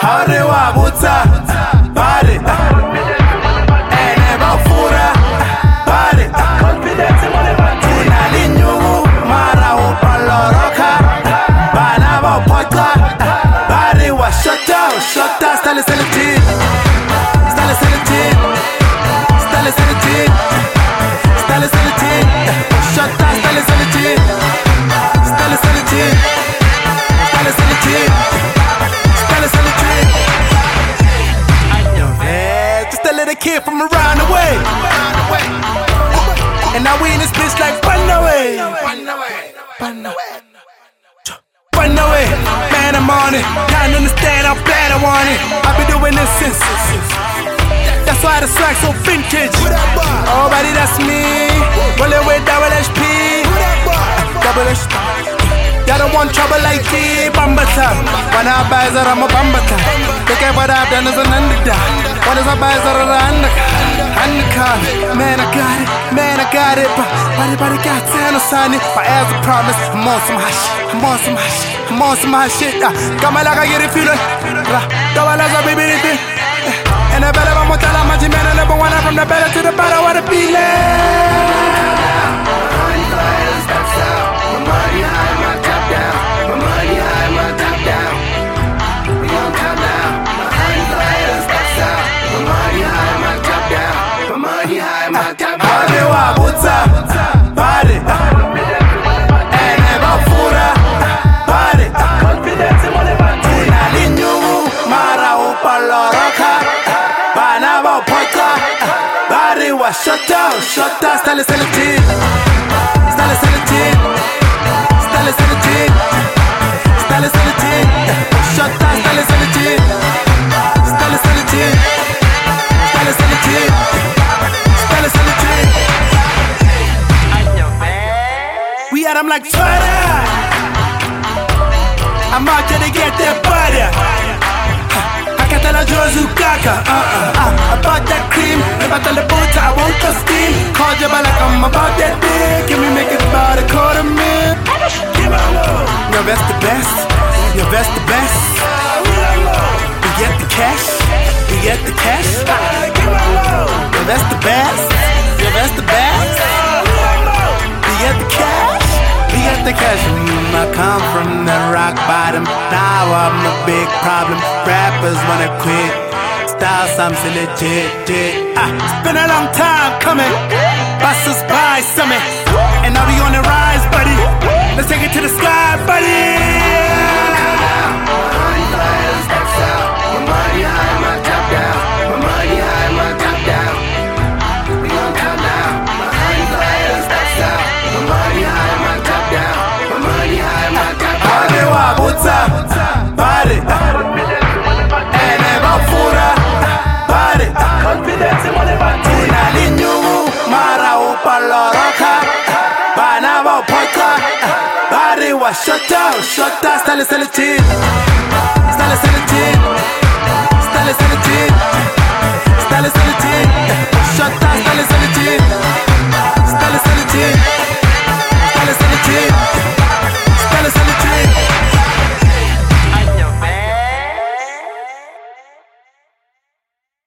Hare wa butsa Bari Ene bafura Bari Tina linyugu Mara upaloroka Bana bapota Bari wa shota Stale selected Stale selected Stale selected Stale selected Shota stale selected Stale selected Stale selected Stale selected Just a little kid from around the way And now we in this bitch like run away Run away, man I'm on it Can't understand how bad I want it I've been doing this since That's why the swag so vintage Oh buddy that's me Rolling with double HP Double HP Y'all don't want trouble like me Bambata When I buy that I'm a bambata Look at what I've done as an underdog What is I buy that I'm undercard Man I got it, man I got it But everybody got 10 or sign it My ass a promise I'm on some hot shit I'm on some hot shit I'm on some hot shit Kama like I get it feeling Kama like I baby anything And the better vamos a la magic man And number one from the better to the better What a feeling Hare wa butsa Bari Ene bafura Bari Tina linyugu Mara upaloroka Bana bapota Bari wa shota Stale selected Stale selected Stale selected Stale selected Shota stale selected Stale selected Stale selected We had them like Twitter I'm out here to get that butter I got that Jozu Gaga I bought that cream About the butter, I want the steam Called you by like I'm about that big Can we make it about $250,000? Yo, that's the best Yo, that's the best We get the cash We get the cash Yo, that's the best Yo, that's the best We get the cash We get the cash I come from the rock bottom Now I'm a big problem Rappers wanna quit Style something legit It's been a long time coming Busters by summit And now we on the rise, buddy Let's take it to the sky, buddy Bari Ene bafura Bari Tina linyugu Mara upaloroka Bana bapota Bari wa shota Stale selected